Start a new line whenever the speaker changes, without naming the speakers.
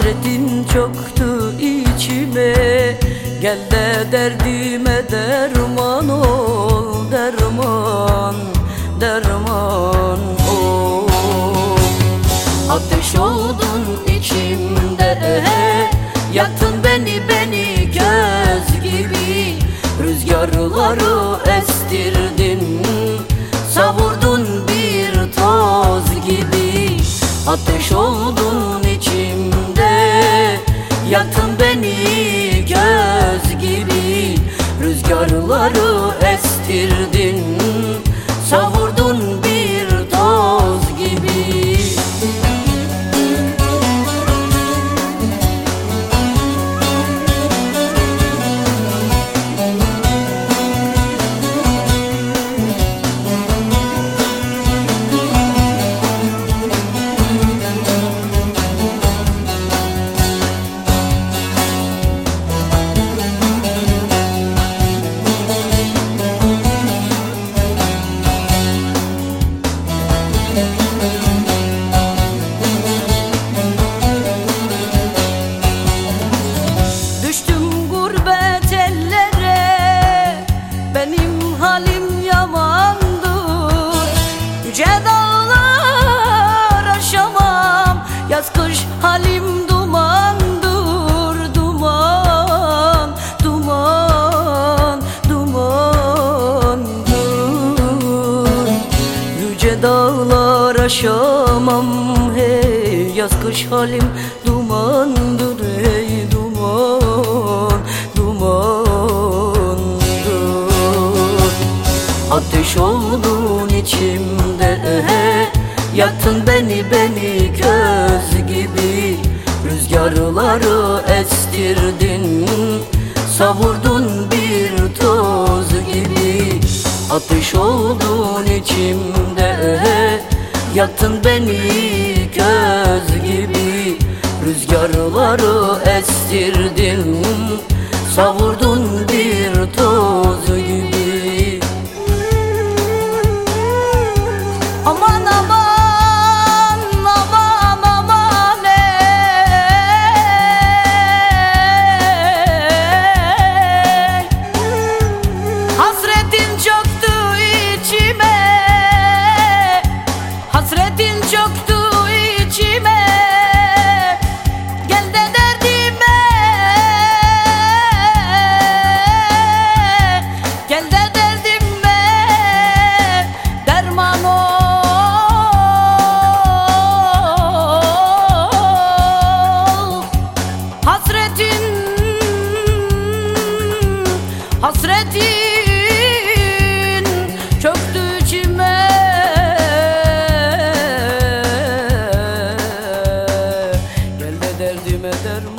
Hasretin çöktü içime, gel de derdime derman ol, derman, derman ol. Ateş oldun içimde, yaktın beni köz gibi. Rüzgarları estirdin, savurdun bir toz gibi. Ateş oldun içimde, yaktın beni köz gibi. Rüzgarları estirdin, savurdun bir toz gibi. Düştüm gurbet ellere, benim halim yamandır. Yüce dağlar aşamam, yaz kış halim dumandır. Duman, duman, dumandır. Yüce dağlar aşamam, hey, yaz kış halim dumandır, hey, duman, dumandır. Ateş oldun içimde, yaktın beni köz gibi. Rüzgarları estirdin, savurdun bir toz gibi. Ateş oldun içimde, yaktın beni köz gibi. Rüzgarları estirdin, savurdun bir toz gibi. Aman aman, aman aman ey. Hasretin çöktü içime, hasretin çöktü içime. Gel de derdime, gel de derdime derman ol. Hasretin, hasretin çöktü içime. Gel de derdime derman